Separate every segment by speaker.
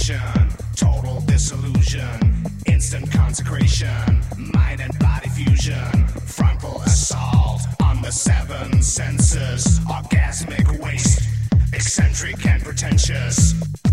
Speaker 1: integration, total disillusion, instant consecration, mind and body fusion, frontal assault on the seven senses, orgasmic waste, eccentric and pretentious.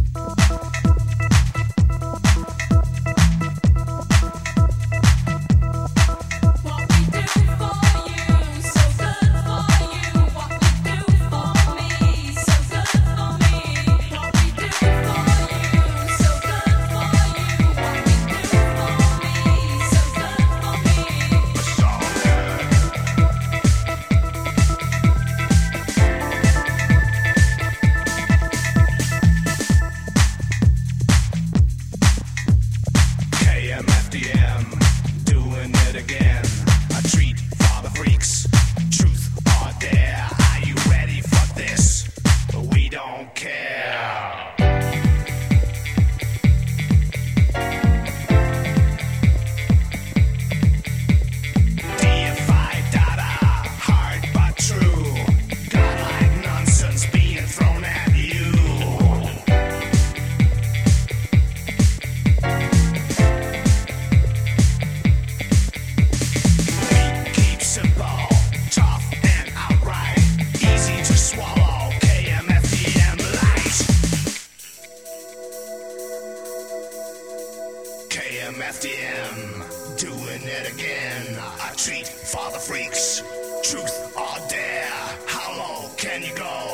Speaker 1: KMFDM, doing it again. A treat for the freaks. Truth or dare? Are you ready for this? We don't care. Deified data, hard but true. Godlike nonsense being thrown at you. Simple, tough, and outright. Easy to swallow. KMFDM light. KMFDM, doing it again. A treat for the freaks. Truth or dare? How low can you go?